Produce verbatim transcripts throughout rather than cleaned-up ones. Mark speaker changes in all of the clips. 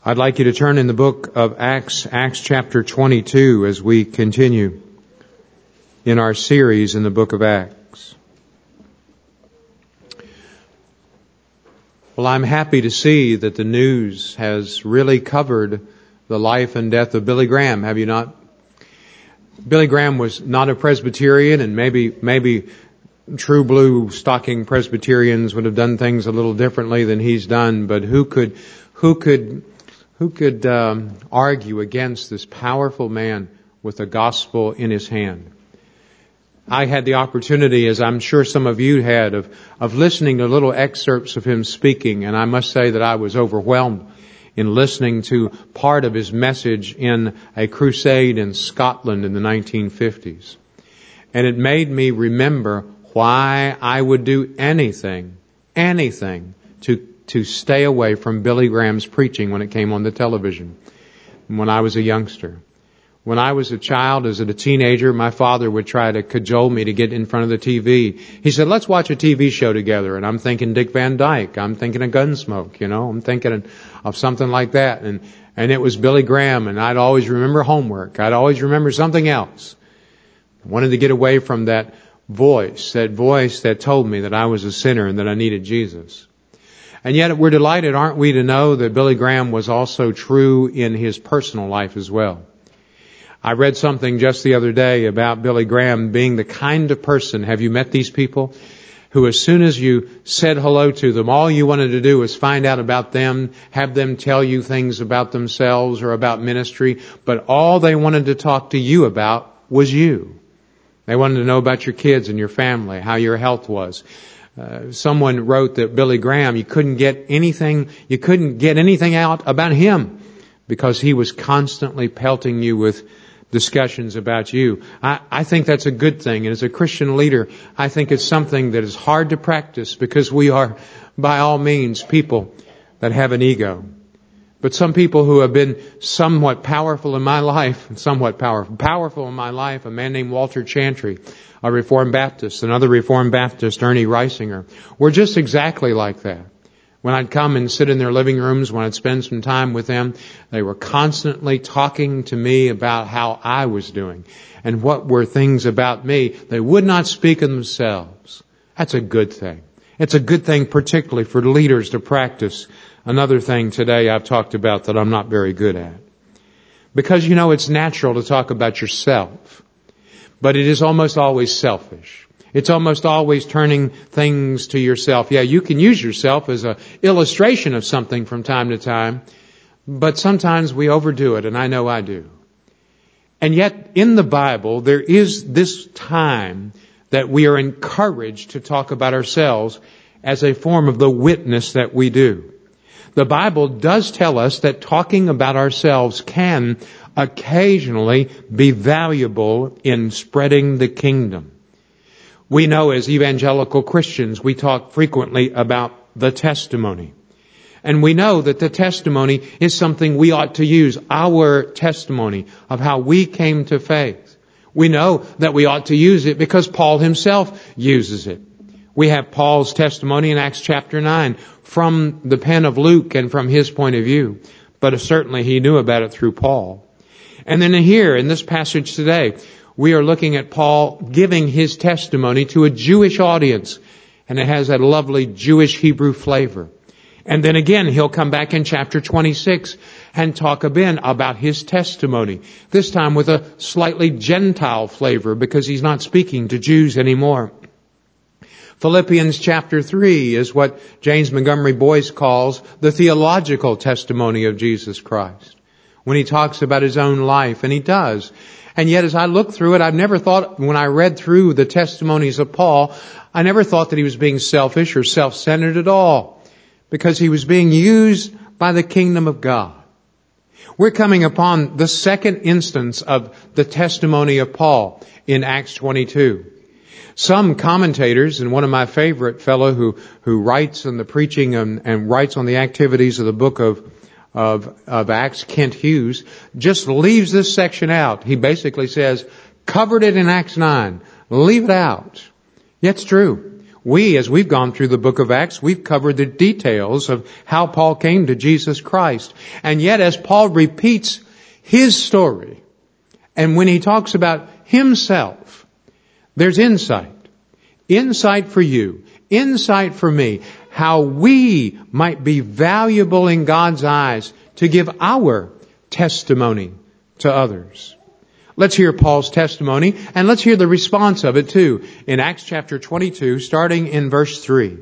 Speaker 1: I'd like you to turn in the book of Acts, Acts chapter twenty-two, as we continue in our series in the book of Acts. Well, I'm happy to see that the news has really covered the life and death of Billy Graham, have you not? Billy Graham was not a Presbyterian, and maybe, maybe true blue stocking Presbyterians would have done things a little differently than he's done, but who could, who could, who could um, argue against this powerful man with the gospel in his hand? I had the opportunity, as I'm sure some of you had, of, of listening to little excerpts of him speaking, and I must say that I was overwhelmed in listening to part of his message in a crusade in Scotland in the nineteen fifties. And it made me remember why I would do anything, anything to to stay away from Billy Graham's preaching when it came on the television when I was a youngster. When I was a child, as a teenager, my father would try to cajole me to get in front of the T V. He said, let's watch a T V show together. And I'm thinking Dick Van Dyke. I'm thinking of Gunsmoke, you know. I'm thinking of something like that. And, and it was Billy Graham. And I'd always remember homework. I'd always remember something else. I wanted to get away from that voice, that voice that told me that I was a sinner and that I needed Jesus. And yet we're delighted, aren't we, to know that Billy Graham was also true in his personal life as well. I read something just the other day about Billy Graham being the kind of person, have you met these people, who as soon as you said hello to them, all you wanted to do was find out about them, have them tell you things about themselves or about ministry, but all they wanted to talk to you about was you. They wanted to know about your kids and your family, how your health was. Uh, someone wrote that Billy Graham, you couldn't get anything, you couldn't get anything out about him because he was constantly pelting you with discussions about you. I, I think that's a good thing. And as a Christian leader, I think it's something that is hard to practice because we are, by all means, people that have an ego. But some people who have been somewhat powerful in my life, somewhat powerful, powerful in my life, a man named Walter Chantry, a Reformed Baptist, another Reformed Baptist, Ernie Reisinger, were just exactly like that. When I'd come and sit in their living rooms, when I'd spend some time with them, they were constantly talking to me about how I was doing and what were things about me. They would not speak of themselves. That's a good thing. It's a good thing particularly for leaders to practice. Another thing today I've talked about that I'm not very good at. Because, you know, it's natural to talk about yourself, but it is almost always selfish. It's almost always turning things to yourself. Yeah, you can use yourself as an illustration of something from time to time, but sometimes we overdo it, and I know I do. And yet, in the Bible, there is this time that we are encouraged to talk about ourselves as a form of the witness that we do. The Bible does tell us that talking about ourselves can occasionally be valuable in spreading the kingdom. We know as evangelical Christians, we talk frequently about the testimony. And we know that the testimony is something we ought to use, our testimony of how we came to faith. We know that we ought to use it because Paul himself uses it. We have Paul's testimony in Acts chapter nine from the pen of Luke and from his point of view. But certainly he knew about it through Paul. And then here in this passage today, we are looking at Paul giving his testimony to a Jewish audience. And it has that lovely Jewish Hebrew flavor. And then again, he'll come back in chapter twenty-six and talk again about his testimony. This time with a slightly Gentile flavor because he's not speaking to Jews anymore. Philippians chapter three is what James Montgomery Boyce calls the theological testimony of Jesus Christ. When he talks about his own life, and he does. And yet as I look through it, I've never thought, when I read through the testimonies of Paul, I never thought that he was being selfish or self-centered at all. Because he was being used by the kingdom of God. We're coming upon the second instance of the testimony of Paul in Acts twenty-two. Some commentators, and one of my favorite fellow who, who writes on the preaching and, and writes on the activities of the book of, of, of Acts, Kent Hughes, just leaves this section out. He basically says, covered it in Acts nine. Leave it out. Yeah, it's true. We, as we've gone through the book of Acts, we've covered the details of how Paul came to Jesus Christ. And yet, as Paul repeats his story, and when he talks about himself, there's insight. Insight for you. Insight for me. How we might be valuable in God's eyes to give our testimony to others. Let's hear Paul's testimony, and let's hear the response of it too, in Acts chapter twenty-two, starting in verse three.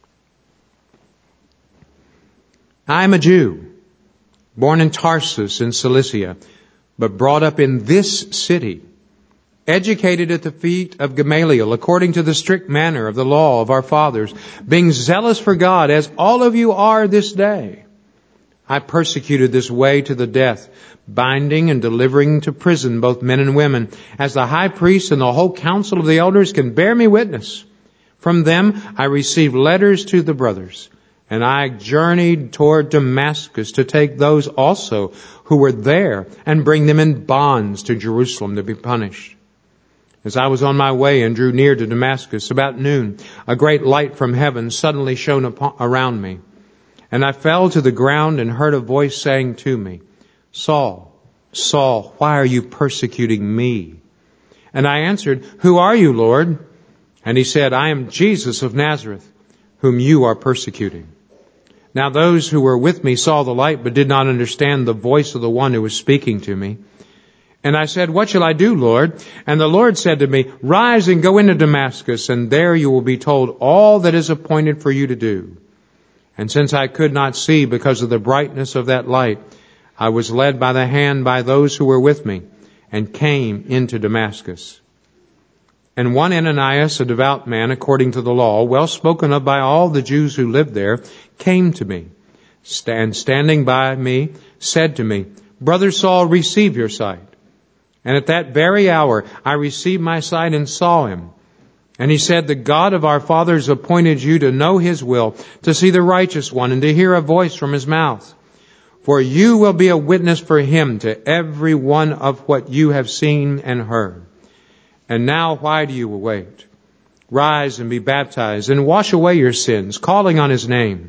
Speaker 1: I am a Jew, born in Tarsus in Cilicia, but brought up in this city, educated at the feet of Gamaliel, according to the strict manner of the law of our fathers, being zealous for God, as all of you are this day. I persecuted this way to the death, binding and delivering to prison both men and women, as the high priest and the whole council of the elders can bear me witness. From them I received letters to the brothers, and I journeyed toward Damascus to take those also who were there and bring them in bonds to Jerusalem to be punished. As I was on my way and drew near to Damascus about noon, a great light from heaven suddenly shone upon, around me. And I fell to the ground and heard a voice saying to me, Saul, Saul, why are you persecuting me? And I answered, Who are you, Lord? And he said, I am Jesus of Nazareth, whom you are persecuting. Now those who were with me saw the light, but did not understand the voice of the one who was speaking to me. And I said, What shall I do, Lord? And the Lord said to me, Rise and go into Damascus, and there you will be told all that is appointed for you to do. And since I could not see because of the brightness of that light, I was led by the hand by those who were with me, and came into Damascus. And one Ananias, a devout man according to the law, well spoken of by all the Jews who lived there, came to me, and standing by me, said to me, Brother Saul, receive your sight. And at that very hour I received my sight and saw him. And he said, The God of our fathers appointed you to know his will, to see the righteous one, and to hear a voice from his mouth. For you will be a witness for him to every one of what you have seen and heard. And now why do you wait? Rise and be baptized, and wash away your sins, calling on his name.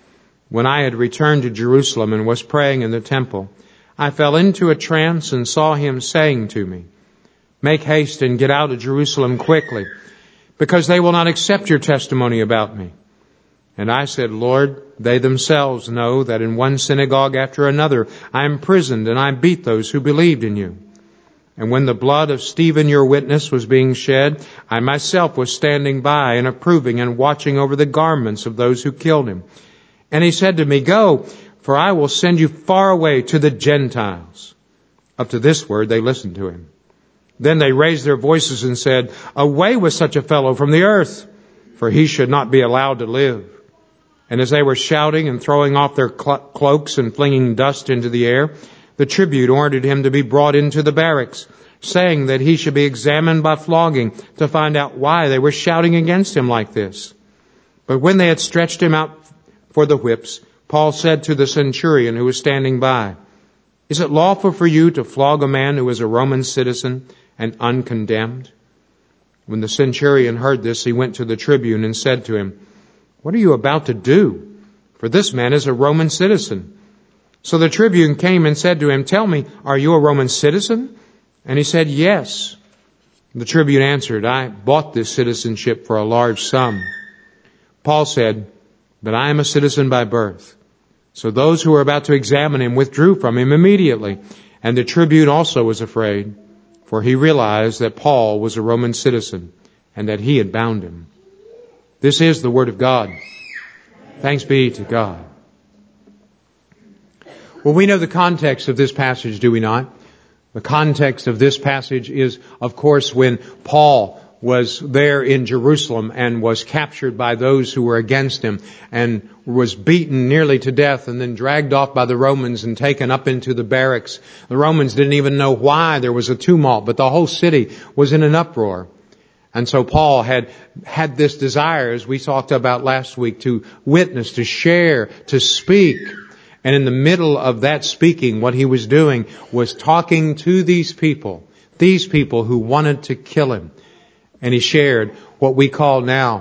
Speaker 1: When I had returned to Jerusalem and was praying in the temple, I fell into a trance and saw him saying to me, Make haste and get out of Jerusalem quickly, because they will not accept your testimony about me. And I said, Lord, they themselves know that in one synagogue after another I imprisoned and I beat those who believed in you. And when the blood of Stephen, your witness, was being shed, I myself was standing by and approving and watching over the garments of those who killed him. And he said to me, Go, for I will send you far away to the Gentiles. Up to this word they listened to him. Then they raised their voices and said, Away with such a fellow from the earth, for he should not be allowed to live. And as they were shouting and throwing off their clo- cloaks and flinging dust into the air, the tribune ordered him to be brought into the barracks, saying that he should be examined by flogging to find out why they were shouting against him like this. But when they had stretched him out for the whips, Paul said to the centurion who was standing by, Is it lawful for you to flog a man who is a Roman citizen and uncondemned? When the centurion heard this, he went to the tribune and said to him, What are you about to do? For this man is a Roman citizen. So the tribune came and said to him, Tell me, are you a Roman citizen? And he said, Yes. The tribune answered, I bought this citizenship for a large sum. Paul said, But I am a citizen by birth. So those who were about to examine him withdrew from him immediately. And the tribune also was afraid, for he realized that Paul was a Roman citizen and that he had bound him. This is the word of God. Thanks be to God. Well, we know the context of this passage, do we not? The context of this passage is, of course, when Paul was there in Jerusalem and was captured by those who were against him and was beaten nearly to death and then dragged off by the Romans and taken up into the barracks. The Romans didn't even know why there was a tumult, but the whole city was in an uproar. And so Paul had had this desire, as we talked about last week, to witness, to share, to speak. And in the middle of that speaking, what he was doing was talking to these people, these people who wanted to kill him. And he shared what we call now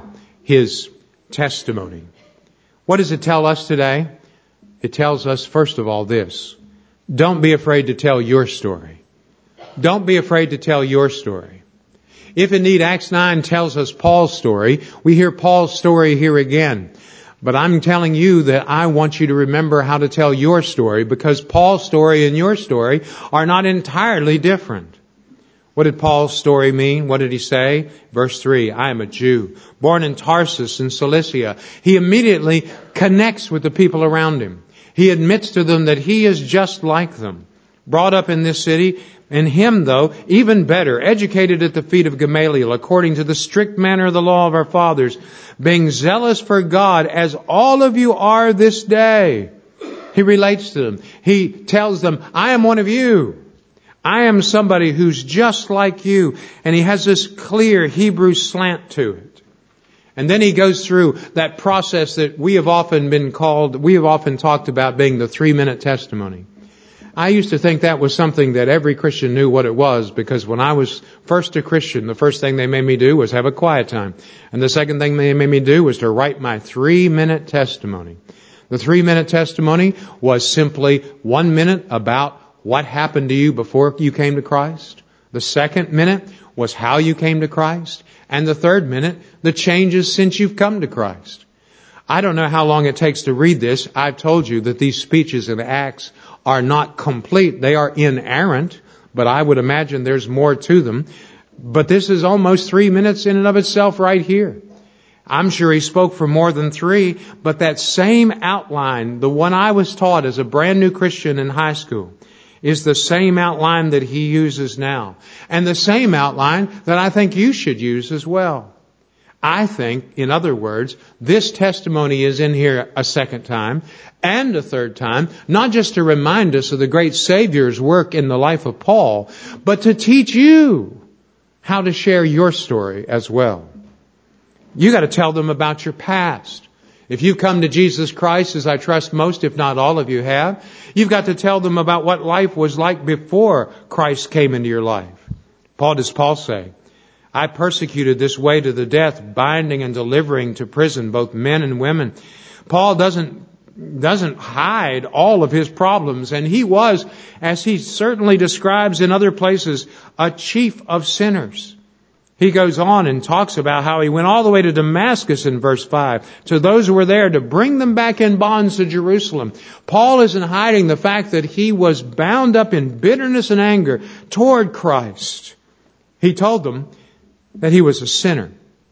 Speaker 1: His testimony. What does it tell us today? It tells us, first of all, this. Don't be afraid to tell your story. Don't be afraid to tell your story. If indeed Acts nine tells us Paul's story, we hear Paul's story here again. But I'm telling you that I want you to remember how to tell your story, because Paul's story and your story are not entirely different. What did Paul's story mean? What did he say? Verse three, I am a Jew, born in Tarsus in Cilicia. He immediately connects with the people around him. He admits to them that he is just like them. Brought up in this city, in him though, even better, educated at the feet of Gamaliel, according to the strict manner of the law of our fathers, being zealous for God, as all of you are this day. He relates to them. He tells them, I am one of you. I am somebody who's just like you. And he has this clear Hebrew slant to it. And then he goes through that process that we have often been called, we have often talked about being the three-minute testimony. I used to think that was something that every Christian knew what it was, because when I was first a Christian, the first thing they made me do was have a quiet time. And the second thing they made me do was to write my three-minute testimony. The three-minute testimony was simply one minute about what happened to you before you came to Christ. The second minute was how you came to Christ. And the third minute, the changes since you've come to Christ. I don't know how long it takes to read this. I've told you that these speeches in Acts are not complete. They are inerrant, but I would imagine there's more to them. But this is almost three minutes in and of itself right here. I'm sure he spoke for more than three, but that same outline, the one I was taught as a brand new Christian in high school, is the same outline that he uses now. And the same outline that I think you should use as well. I think, in other words, this testimony is in here a second time and a third time, not just to remind us of the great Savior's work in the life of Paul, but to teach you how to share your story as well. You got to tell them about your past. If you've come to Jesus Christ, as I trust most, if not all of you have, you've got to tell them about what life was like before Christ came into your life. Paul, does Paul say, I persecuted this way to the death, binding and delivering to prison both men and women. Paul doesn't, doesn't hide all of his problems. And he was, as he certainly describes in other places, a chief of sinners. He goes on and talks about how he went all the way to Damascus in verse five, to those who were there to bring them back in bonds to Jerusalem. Paul isn't hiding the fact that he was bound up in bitterness and anger toward Christ. He told them that he was a sinner.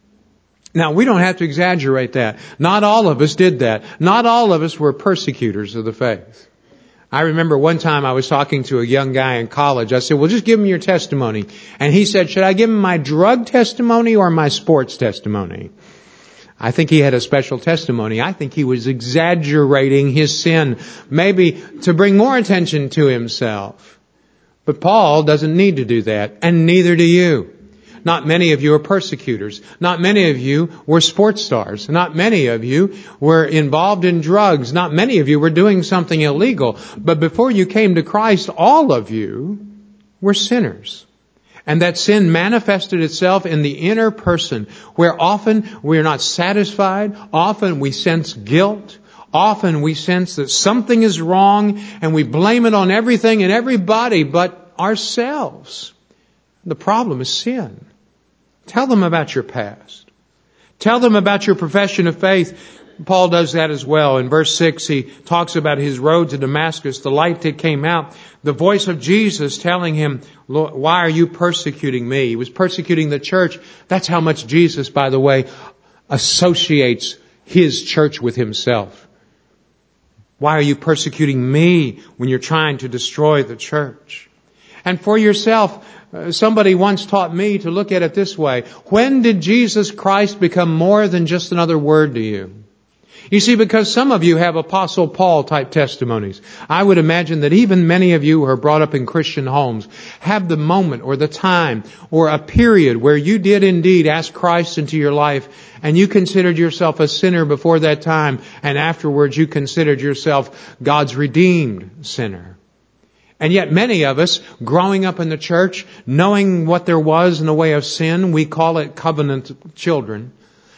Speaker 1: Now, we don't have to exaggerate that. Not all of us did that. Not all of us were persecutors of the faith. I remember one time I was talking to a young guy in college. I said, well, just give him your testimony. And he said, should I give him my drug testimony or my sports testimony? I think he had a special testimony. I think he was exaggerating his sin, maybe to bring more attention to himself. But Paul doesn't need to do that, and neither do you. Not many of you are persecutors. Not many of you were sports stars. Not many of you were involved in drugs. Not many of you were doing something illegal. But before you came to Christ, all of you were sinners. And that sin manifested itself in the inner person, where often we are not satisfied. Often we sense guilt. Often we sense that something is wrong, and we blame it on everything and everybody but ourselves. The problem is sin. Tell them about your past. Tell them about your profession of faith. Paul does that as well. In verse six, he talks about his road to Damascus, the light that came out, the voice of Jesus telling him, Lord, why are you persecuting me? He was persecuting the church. That's how much Jesus, by the way, associates his church with himself. Why are you persecuting me when you're trying to destroy the church? And for yourself, somebody once taught me to look at it this way. When did Jesus Christ become more than just another word to you? You see, because some of you have Apostle Paul type testimonies. I would imagine that even many of you who are brought up in Christian homes have the moment or the time or a period where you did indeed ask Christ into your life, and you considered yourself a sinner before that time, and afterwards you considered yourself God's redeemed sinner. And yet many of us, growing up in the church, knowing what there was in the way of sin, we call it covenant children,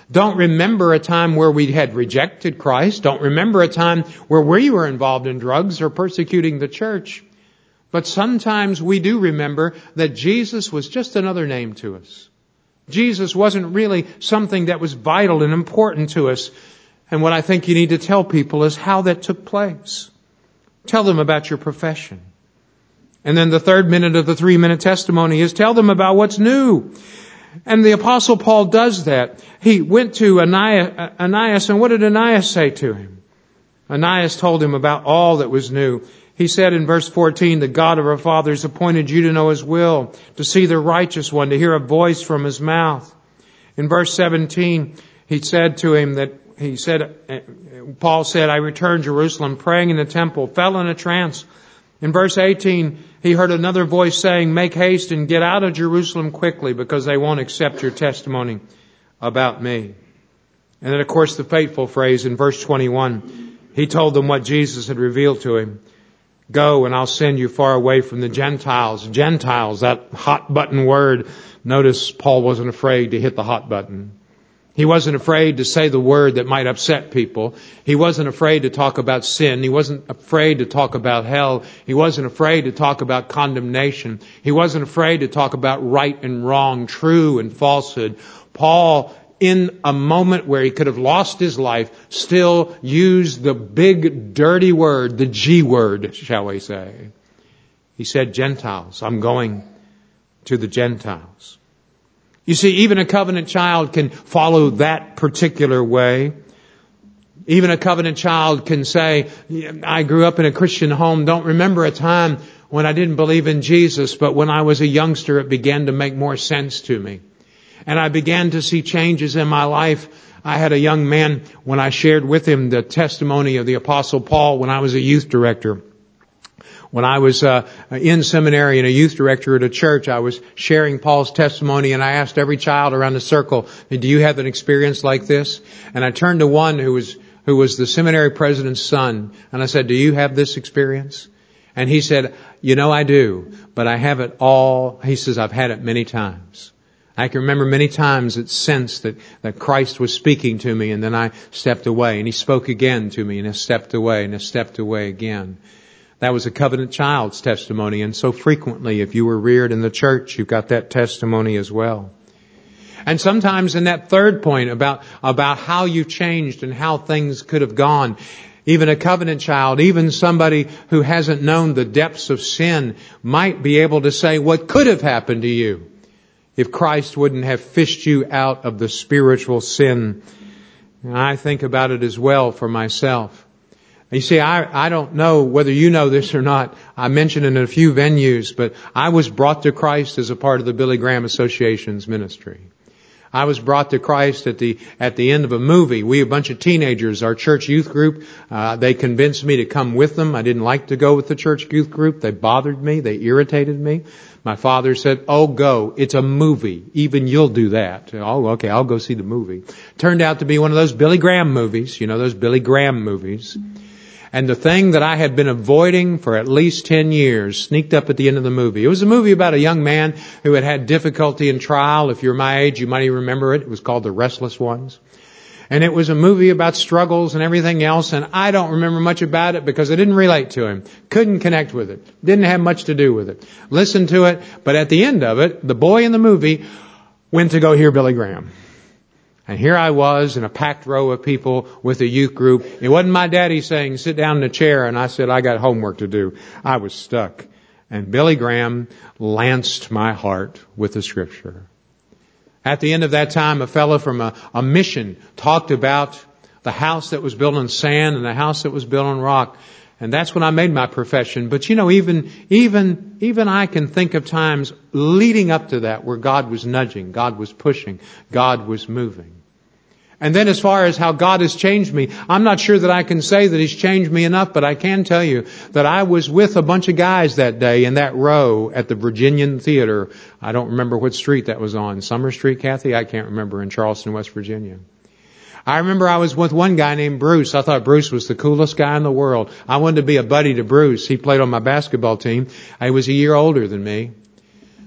Speaker 1: Don't remember a time where we had rejected Christ. Don't remember a time where we were involved in drugs or persecuting the church. But sometimes we do remember that Jesus was just another name to us. Jesus wasn't really something that was vital and important to us. And what I think you need to tell people is how that took place. Tell them about your profession. And then the third minute of the three-minute testimony is tell them about what's new. And the Apostle Paul does that. He went to Ananias, and what did Ananias say to him? Ananias told him about all that was new. He said in verse fourteen, the God of our fathers appointed you to know His will, to see the righteous one, to hear a voice from His mouth. In verse seventeen, he said to him that, he said, Paul said, I returned to Jerusalem, praying in the temple, fell in a trance. In verse eighteen, he heard another voice saying, make haste and get out of Jerusalem quickly, because they won't accept your testimony about me. And then, of course, the fateful phrase in verse twenty-one, he told them what Jesus had revealed to him. Go, and I'll send you far away from the Gentiles. Gentiles, that hot button word. Notice Paul wasn't afraid to hit the hot button. He wasn't afraid to say the word that might upset people. He wasn't afraid to talk about sin. He wasn't afraid to talk about hell. He wasn't afraid to talk about condemnation. He wasn't afraid to talk about right and wrong, true and falsehood. Paul, in a moment where he could have lost his life, still used the big dirty word, the G word, shall we say. He said, Gentiles, I'm going to the Gentiles. You see, even a covenant child can follow that particular way. Even a covenant child can say, I grew up in a Christian home, don't remember a time when I didn't believe in Jesus, but when I was a youngster it began to make more sense to me. And I began to see changes in my life. I had a young man, when I shared with him the testimony of the Apostle Paul when I was a youth director. When I was uh, in seminary and a youth director at a church, I was sharing Paul's testimony, and I asked every child around the circle, do you have an experience like this? And I turned to one who was who was the seminary president's son, and I said, do you have this experience? And he said, you know, I do, but I have it all. He says, I've had it many times. I can remember many times it sensed that, that Christ was speaking to me, and then I stepped away, and He spoke again to me, and I stepped away, and I stepped away again. That was a covenant child's testimony, and so frequently, if you were reared in the church, you've got that testimony as well. And sometimes in that third point about, about how you changed and how things could have gone, even a covenant child, even somebody who hasn't known the depths of sin might be able to say what could have happened to you if Christ wouldn't have fished you out of the spiritual sin. And I think about it as well for myself. You see, I, I don't know whether you know this or not. I mentioned it in a few venues, but I was brought to Christ as a part of the Billy Graham Association's ministry. I was brought to Christ at the at the end of a movie. We, a bunch of teenagers, our church youth group, uh, they convinced me to come with them. I didn't like to go with the church youth group. They bothered me. They irritated me. My father said, oh, go. It's a movie. Even you'll do that. Oh, okay, I'll go see the movie. Turned out to be one of those Billy Graham movies. You know, those Billy Graham movies. And the thing that I had been avoiding for at least ten years sneaked up at the end of the movie. It was a movie about a young man who had had difficulty in trial. If you're my age, you might even remember it. It was called The Restless Ones. And it was a movie about struggles and everything else. And I don't remember much about it because I didn't relate to him. Couldn't connect with it. Didn't have much to do with it. Listened to it. But at the end of it, the boy in the movie went to go hear Billy Graham. And here I was in a packed row of people with a youth group. It wasn't my daddy saying, sit down in a chair. And I said, I got homework to do. I was stuck. And Billy Graham lanced my heart with the Scripture. At the end of that time, a fellow from a, a mission talked about the house that was built on sand and the house that was built on rock. And that's when I made my profession. But you know, even, even, even I can think of times leading up to that where God was nudging, God was pushing, God was moving. And then as far as how God has changed me, I'm not sure that I can say that He's changed me enough, but I can tell you that I was with a bunch of guys that day in that row at the Virginian Theater. I don't remember what street that was on. Summer Street, Kathy? I can't remember, in Charleston, West Virginia. I remember I was with one guy named Bruce. I thought Bruce was the coolest guy in the world. I wanted to be a buddy to Bruce. He played on my basketball team. He was a year older than me.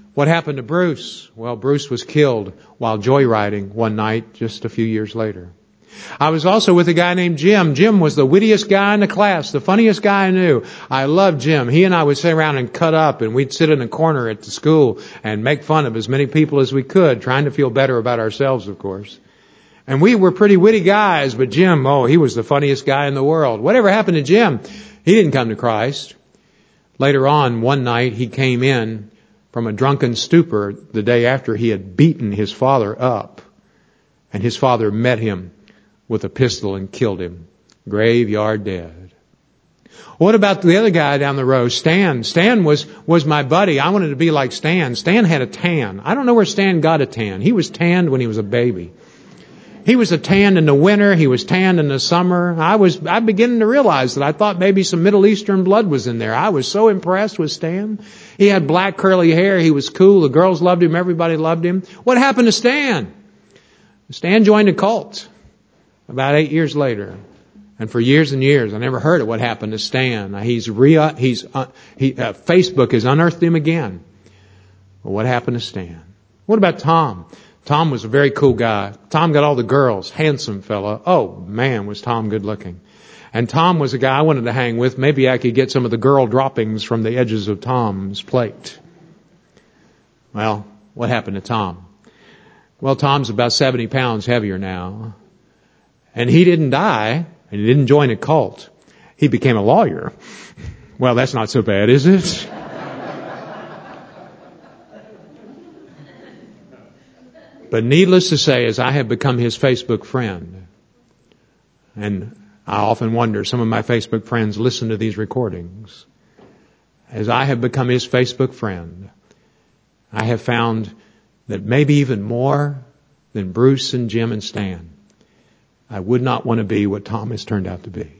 Speaker 1: What happened to Bruce? Well, Bruce was killed while joyriding one night just a few years later. I was also with a guy named Jim. Jim was the wittiest guy in the class, the funniest guy I knew. I loved Jim. He and I would sit around and cut up, and we'd sit in a corner at the school and make fun of as many people as we could, trying to feel better about ourselves, of course. And we were pretty witty guys, but Jim, oh, he was the funniest guy in the world. Whatever happened to Jim? He didn't come to Christ. Later on, one night, he came in from a drunken stupor the day after he had beaten his father up. And his father met him with a pistol and killed him. Graveyard dead. What about the other guy down the road, Stan? Stan was, was my buddy. I wanted to be like Stan. Stan had a tan. I don't know where Stan got a tan. He was tanned when he was a baby. He was a tan in the winter. He was tanned in the summer. I was, I beginning to realize that I thought maybe some Middle Eastern blood was in there. I was so impressed with Stan. He had black curly hair. He was cool. The girls loved him. Everybody loved him. What happened to Stan? Stan joined a cult about eight years later. And for years and years, I never heard of what happened to Stan. He's re, he's, uh, he, uh, Facebook has unearthed him again. Well, what happened to Stan? What about Tom? Tom was a very cool guy. Tom got all the girls. Handsome fella. Oh, man, was Tom good looking. And Tom was a guy I wanted to hang with. Maybe I could get some of the girl droppings from the edges of Tom's plate. Well, what happened to Tom? Well, Tom's about seventy pounds heavier now. And he didn't die, and he didn't join a cult. He became a lawyer. Well, that's not so bad, is it? But needless to say, as I have become his Facebook friend, and I often wonder, some of my Facebook friends listen to these recordings. As I have become his Facebook friend, I have found that maybe even more than Bruce and Jim and Stan, I would not want to be what Tom has turned out to be.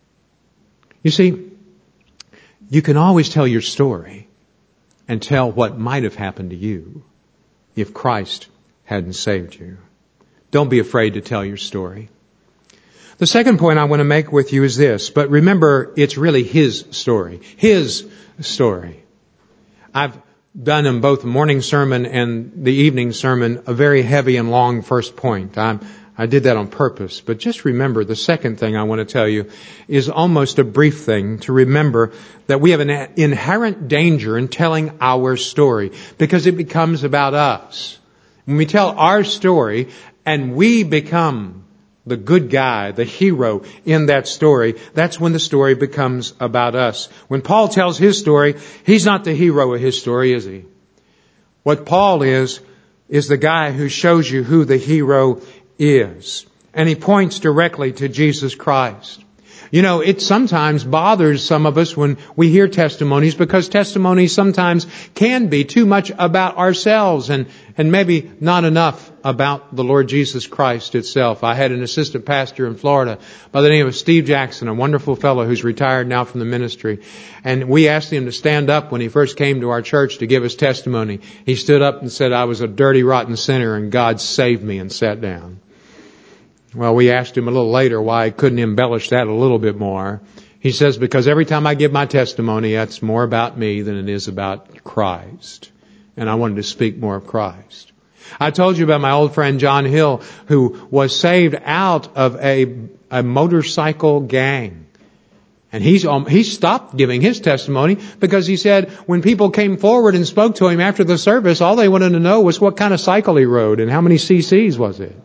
Speaker 1: You see, you can always tell your story and tell what might have happened to you if Christ hadn't saved you. Don't be afraid to tell your story. The second point I want to make with you is this, but remember, it's really His story. His story. I've done in both the morning sermon and the evening sermon a very heavy and long first point. I'm, I did that on purpose. But just remember, the second thing I want to tell you is almost a brief thing, to remember that we have an inherent danger in telling our story because it becomes about us. When we tell our story and we become the good guy, the hero in that story, that's when the story becomes about us. When Paul tells his story, he's not the hero of his story, is he? What Paul is, is the guy who shows you who the hero is. And he points directly to Jesus Christ. You know, it sometimes bothers some of us when we hear testimonies because testimonies sometimes can be too much about ourselves and, and maybe not enough about the Lord Jesus Christ itself. I had an assistant pastor in Florida by the name of Steve Jackson, a wonderful fellow who's retired now from the ministry. And we asked him to stand up when he first came to our church to give his testimony. He stood up and said, "I was a dirty, rotten sinner and God saved me," and sat down. Well, we asked him a little later why he couldn't embellish that a little bit more. He says, because every time I give my testimony, that's more about me than it is about Christ. And I wanted to speak more of Christ. I told you about my old friend John Hill, who was saved out of a, a motorcycle gang. And he's, um, he stopped giving his testimony because he said when people came forward and spoke to him after the service, all they wanted to know was what kind of cycle he rode and how many cc's was it.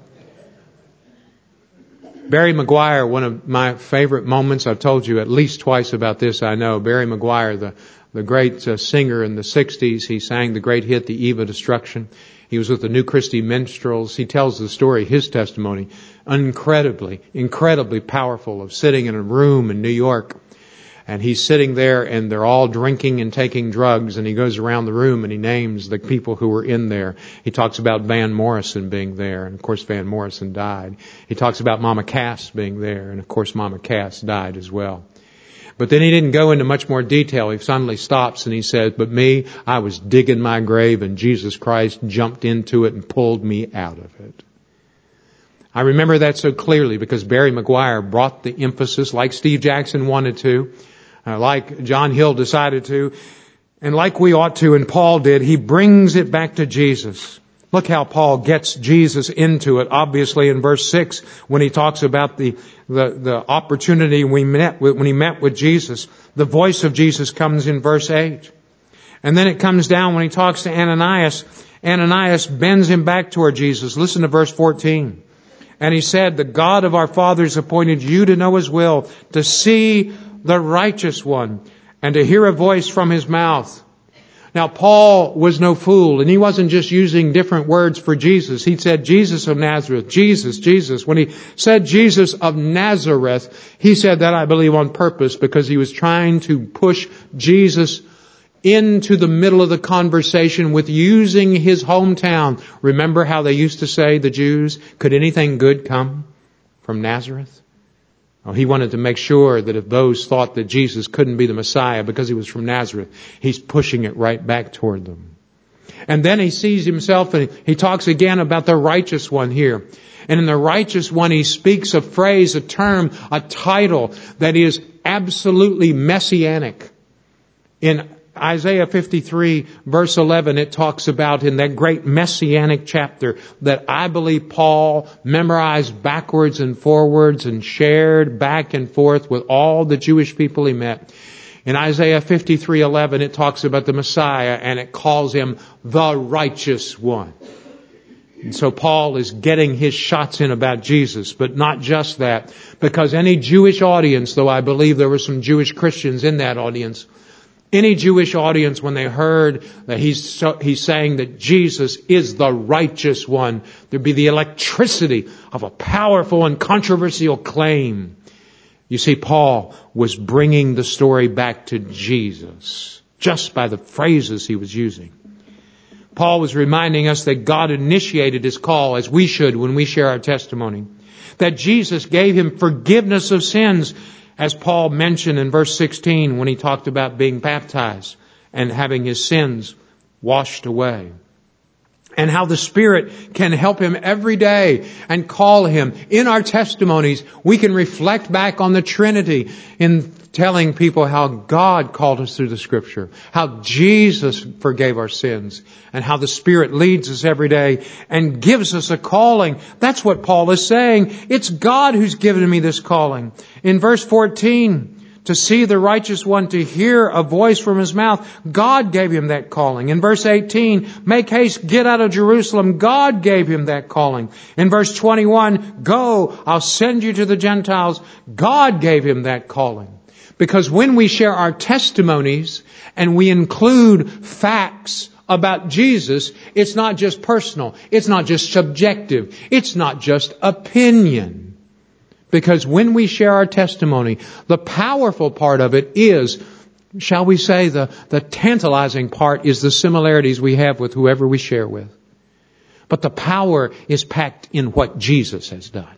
Speaker 1: Barry McGuire, one of my favorite moments, I've told you at least twice about this, I know. Barry McGuire, the, the great uh, singer in the sixties, he sang the great hit, The Eve of Destruction. He was with the New Christy Minstrels. He tells the story, his testimony, incredibly, incredibly powerful, of sitting in a room in New York. And he's sitting there and they're all drinking and taking drugs, and he goes around the room and he names the people who were in there. He talks about Van Morrison being there, and of course Van Morrison died. He talks about Mama Cass being there, and of course Mama Cass died as well. But then he didn't go into much more detail. He suddenly stops and he says, "But me, I was digging my grave and Jesus Christ jumped into it and pulled me out of it." I remember that so clearly because Barry McGuire brought the emphasis like Steve Jackson wanted to. Uh, like John Hill decided to. And like we ought to, and Paul did, he brings it back to Jesus. Look how Paul gets Jesus into it, obviously in verse six, when he talks about the, the, the opportunity we met with, when he met with Jesus. The voice of Jesus comes in verse eight. And then it comes down when he talks to Ananias. Ananias bends him back toward Jesus. Listen to verse fourteen. And he said, the God of our fathers appointed you to know His will, to see the righteous one, and to hear a voice from His mouth. Now, Paul was no fool, and he wasn't just using different words for Jesus. He said, Jesus of Nazareth, Jesus, Jesus. When he said Jesus of Nazareth, he said that, I believe, on purpose, because he was trying to push Jesus into the middle of the conversation with using his hometown. Remember how they used to say, the Jews, could anything good come from Nazareth? Oh, he wanted to make sure that if those thought that Jesus couldn't be the Messiah because he was from Nazareth, he's pushing it right back toward them. And then he sees himself and he talks again about the righteous one here. And in the righteous one, he speaks a phrase, a term, a title that is absolutely messianic. In Isaiah fifty-three verse eleven, it talks about in that great messianic chapter that I believe Paul memorized backwards and forwards and shared back and forth with all the Jewish people he met. In Isaiah fifty-three eleven, it talks about the Messiah and it calls him the righteous one. And so Paul is getting his shots in about Jesus, but not just that, because any Jewish audience, though I believe there were some Jewish Christians in that audience, any Jewish audience, when they heard that he's, so, he's saying that Jesus is the righteous one, there'd be the electricity of a powerful and controversial claim. You see, Paul was bringing the story back to Jesus just by the phrases he was using. Paul was reminding us that God initiated His call, as we should when we share our testimony. That Jesus gave him forgiveness of sins, as Paul mentioned in verse sixteen when he talked about being baptized and having his sins washed away. And how the Spirit can help him every day and call him. In our testimonies, we can reflect back on the Trinity in telling people how God called us through the Scripture, how Jesus forgave our sins, and how the Spirit leads us every day and gives us a calling. That's what Paul is saying. It's God who's given me this calling. In verse fourteen, to see the righteous one, to hear a voice from His mouth, God gave him that calling. In verse eighteen, make haste, get out of Jerusalem. God gave him that calling. In verse twenty-one, go, I'll send you to the Gentiles. God gave him that calling. Because when we share our testimonies and we include facts about Jesus, it's not just personal. It's not just subjective. It's not just opinion. Because when we share our testimony, the powerful part of it is, shall we say, the, the tantalizing part is the similarities we have with whoever we share with. But the power is packed in what Jesus has done.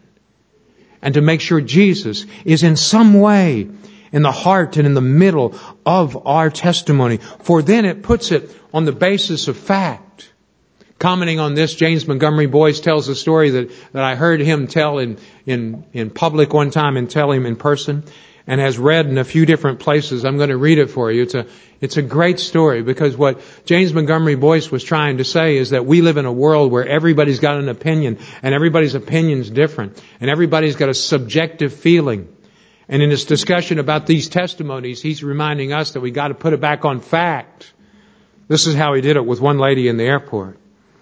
Speaker 1: And to make sure Jesus is in some way in the heart and in the middle of our testimony. For then it puts it on the basis of fact. Commenting on this, James Montgomery Boyce tells a story that, that I heard him tell in, in, in public one time and tell him in person, and has read in a few different places. I'm going to read it for you. It's a, it's a great story, because what James Montgomery Boyce was trying to say is that we live in a world where everybody's got an opinion, and everybody's opinion's different, and everybody's got a subjective feeling. And in his discussion about these testimonies, he's reminding us that we got to put it back on fact. This is how he did it with one lady in the airport.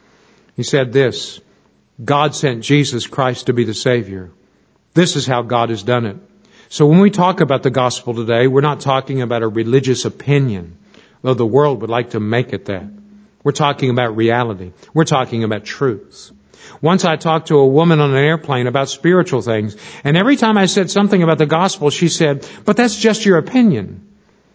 Speaker 1: He said this, God sent Jesus Christ to be the Savior. This is how God has done it. So when we talk about the gospel today, we're not talking about a religious opinion, though the world would like to make it that. We're talking about reality. We're talking about truths. Once I talked to a woman on an airplane about spiritual things, and every time I said something about the gospel, she said, but that's just your opinion.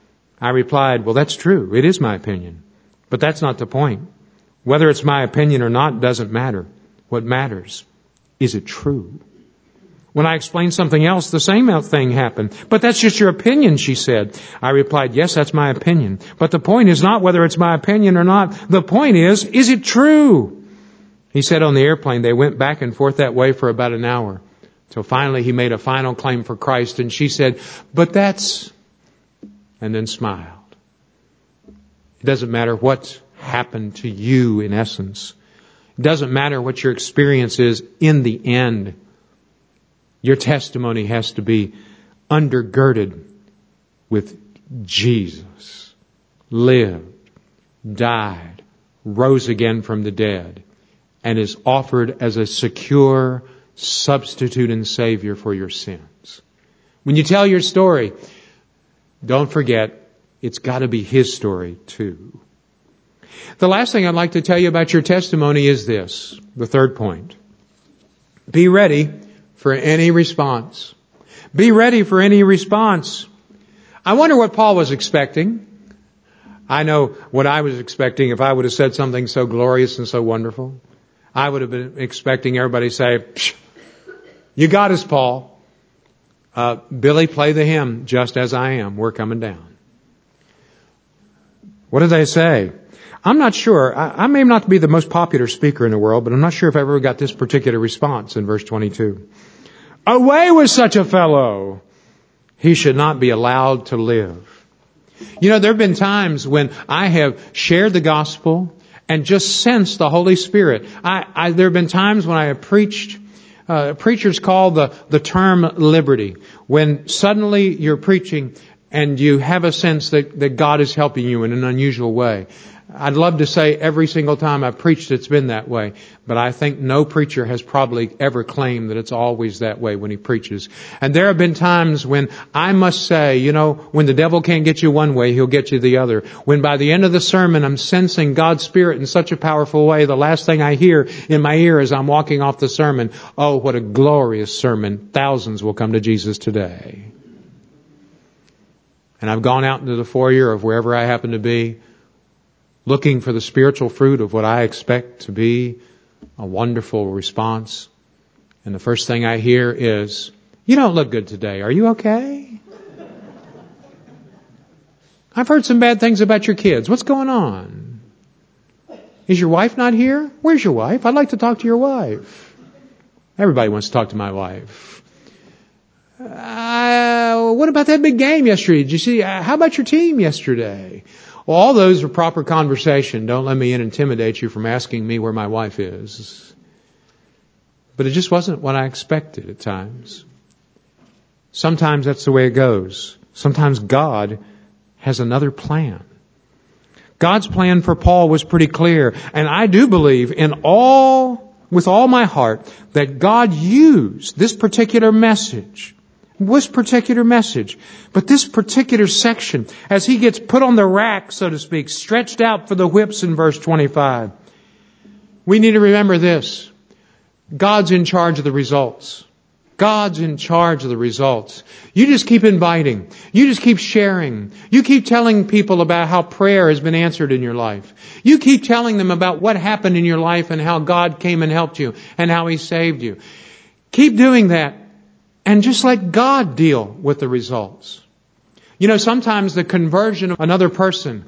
Speaker 1: I replied, well, that's true. It is my opinion. But that's not the point. Whether it's my opinion or not doesn't matter. What matters, is it true? When I explained something else, the same thing happened. But that's just your opinion, she said. I replied, yes, that's my opinion. But the point is not whether it's my opinion or not. The point is, is it true? He said on the airplane, they went back and forth that way for about an hour. Till finally he made a final claim for Christ. And she said, but that's... and then smiled. It doesn't matter what's happened to you in essence. It doesn't matter what your experience is in the end. Your testimony has to be undergirded with Jesus. Lived, died, rose again from the dead, and is offered as a secure substitute and Savior for your sins. When you tell your story, don't forget, it's got to be His story too. The last thing I'd like to tell you about your testimony is this, the third point. Be ready for any response. Be ready for any response. I wonder what Paul was expecting. I know what I was expecting if I would have said something so glorious and so wonderful. I would have been expecting everybody to say, you got us, Paul. Uh, Billy, play the hymn, Just As I Am. We're coming down. What did they say? I'm not sure. I, I may not be the most popular speaker in the world, but I'm not sure if I ever got this particular response in verse twenty-two. Away with such a fellow! He should not be allowed to live. You know, there have been times when I have shared the gospel and just sensed the Holy Spirit. I, I there have been times when I have preached. Uh, preachers call the, the term liberty. When suddenly you're preaching and you have a sense that, that God is helping you in an unusual way. I'd love to say every single time I've preached it's been that way, but I think no preacher has probably ever claimed that it's always that way when he preaches. And there have been times when I must say, you know, when the devil can't get you one way, he'll get you the other. When by the end of the sermon I'm sensing God's Spirit in such a powerful way, the last thing I hear in my ear as I'm walking off the sermon, oh, what a glorious sermon. Thousands will come to Jesus today. And I've gone out into the foyer of wherever I happen to be, looking for the spiritual fruit of what I expect to be a wonderful response. And the first thing I hear is, you don't look good today. Are you okay? I've heard some bad things about your kids. What's going on? Is your wife not here? Where's your wife? I'd like to talk to your wife. Everybody wants to talk to my wife. Uh, what about that big game yesterday? Did you see? Uh, how about your team yesterday? Well, all those are proper conversation. Don't let me intimidate you from asking me where my wife is. But it just wasn't what I expected at times. Sometimes that's the way it goes. Sometimes God has another plan. God's plan for Paul was pretty clear. And I do believe in all, with all my heart, that God used this particular message This particular message, but this particular section, as he gets put on the rack, so to speak, stretched out for the whips in verse twenty-five, we need to remember this. God's in charge of the results. God's in charge of the results. You just keep inviting. You just keep sharing. You keep telling people about how prayer has been answered in your life. You keep telling them about what happened in your life and how God came and helped you and how He saved you. Keep doing that. And just let God deal with the results. You know, sometimes the conversion of another person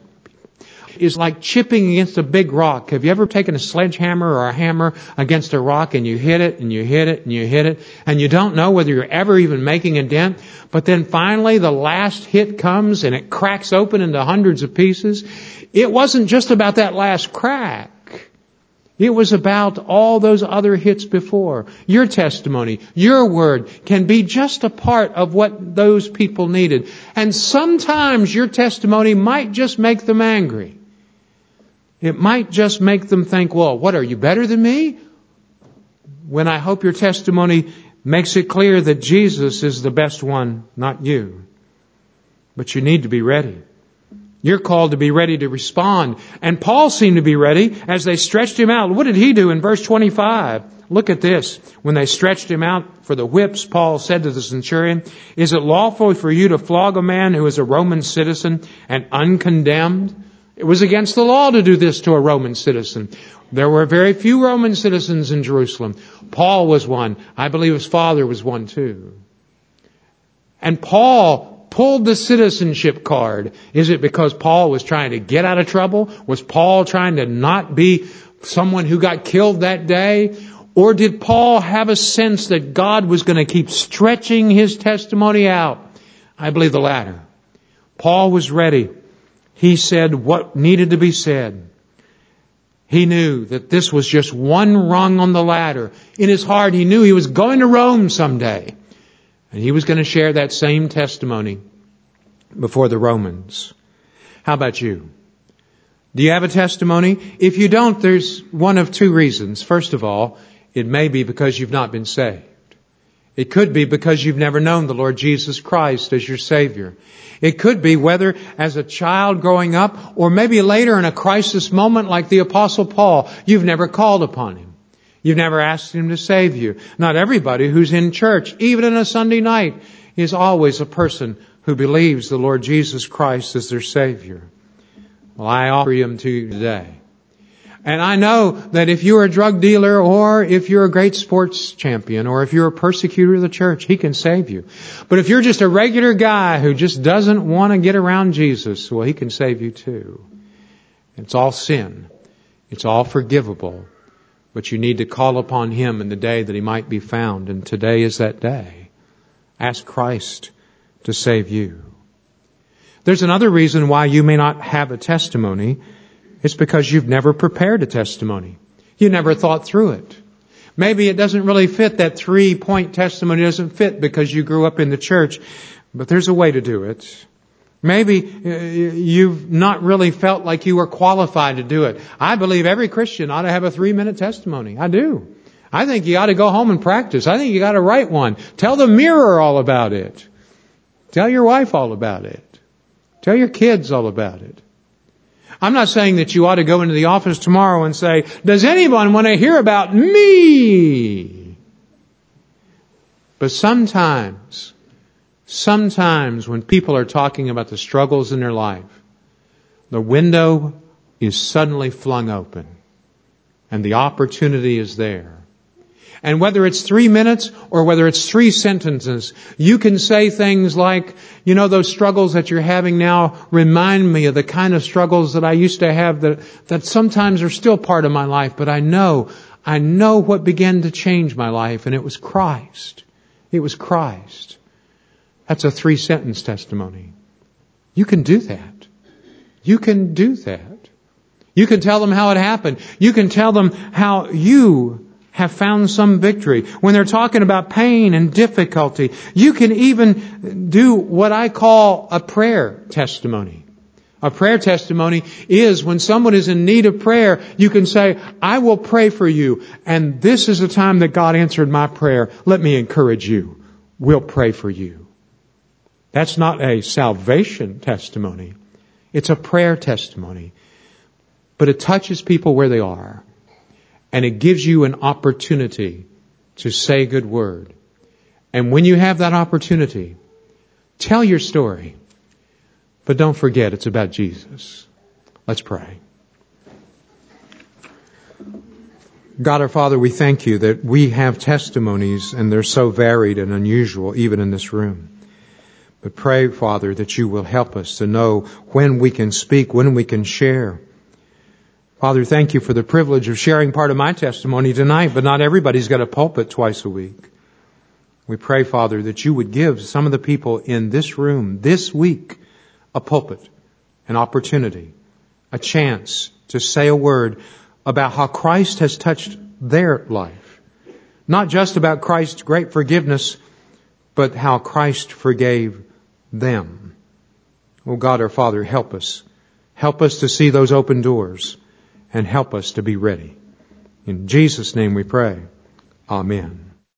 Speaker 1: is like chipping against a big rock. Have you ever taken a sledgehammer or a hammer against a rock and you hit it and you hit it and you hit it and you don't know whether you're ever even making a dent, but then finally the last hit comes and it cracks open into hundreds of pieces? It wasn't just about that last crack. It was about all those other hits before. Your testimony, your word can be just a part of what those people needed. And sometimes your testimony might just make them angry. It might just make them think, well, what, are you better than me? When I hope your testimony makes it clear that Jesus is the best one, not you. But you need to be ready. You're called to be ready to respond. And Paul seemed to be ready as they stretched him out. What did he do in verse twenty-five? Look at this. When they stretched him out for the whips, Paul said to the centurion, is it lawful for you to flog a man who is a Roman citizen and uncondemned? It was against the law to do this to a Roman citizen. There were very few Roman citizens in Jerusalem. Paul was one. I believe his father was one too. And Paul pulled the citizenship card. Is it because Paul was trying to get out of trouble? Was Paul trying to not be someone who got killed that day? Or did Paul have a sense that God was going to keep stretching his testimony out? I believe the latter. Paul was ready. He said what needed to be said. He knew that this was just one rung on the ladder. In his heart, he knew he was going to Rome someday. And he was going to share that same testimony before the Romans. How about you? Do you have a testimony? If you don't, there's one of two reasons. First of all, it may be because you've not been saved. It could be because you've never known the Lord Jesus Christ as your Savior. It could be whether as a child growing up or maybe later in a crisis moment like the Apostle Paul, you've never called upon Him. You've never asked Him to save you. Not everybody who's in church, even on a Sunday night, is always a person who believes the Lord Jesus Christ as their Savior. Well, I offer Him to you today. And I know that if you're a drug dealer or if you're a great sports champion or if you're a persecutor of the church, He can save you. But if you're just a regular guy who just doesn't want to get around Jesus, well, He can save you too. It's all sin. It's all forgivable. But you need to call upon Him in the day that He might be found. And today is that day. Ask Christ to save you. There's another reason why you may not have a testimony. It's because you've never prepared a testimony. You never thought through it. Maybe it doesn't really fit. That three-point testimony doesn't fit because you grew up in the church. But there's a way to do it. Maybe you've not really felt like you were qualified to do it. I believe every Christian ought to have a three-minute testimony. I do. I think you ought to go home and practice. I think you got to write one. Tell the mirror all about it. Tell your wife all about it. Tell your kids all about it. I'm not saying that you ought to go into the office tomorrow and say, does anyone want to hear about me? But sometimes, sometimes when people are talking about the struggles in their life, the window is suddenly flung open and the opportunity is there. And whether it's three minutes or whether it's three sentences, you can say things like, you know, those struggles that you're having now remind me of the kind of struggles that I used to have that, that sometimes are still part of my life. But I know, I know what began to change my life, and it was Christ. It was Christ. That's a three sentence testimony. You can do that. You can do that. You can tell them how it happened. You can tell them how you have found some victory. When they're talking about pain and difficulty, you can even do what I call a prayer testimony. A prayer testimony is when someone is in need of prayer, you can say, I will pray for you. And this is the time that God answered my prayer. Let me encourage you. We'll pray for you. That's not a salvation testimony. It's a prayer testimony. But it touches people where they are. And it gives you an opportunity to say a good word. And when you have that opportunity, tell your story. But don't forget, it's about Jesus. Let's pray. God our Father, we thank you that we have testimonies and they're so varied and unusual even in this room. But pray, Father, that you will help us to know when we can speak, when we can share. Father, thank you for the privilege of sharing part of my testimony tonight, but not everybody's got a pulpit twice a week. We pray, Father, that you would give some of the people in this room this week a pulpit, an opportunity, a chance to say a word about how Christ has touched their life. Not just about Christ's great forgiveness, but how Christ forgave them. Oh God, our Father, help us. Help us to see those open doors. And help us to be ready. In Jesus' name we pray. Amen.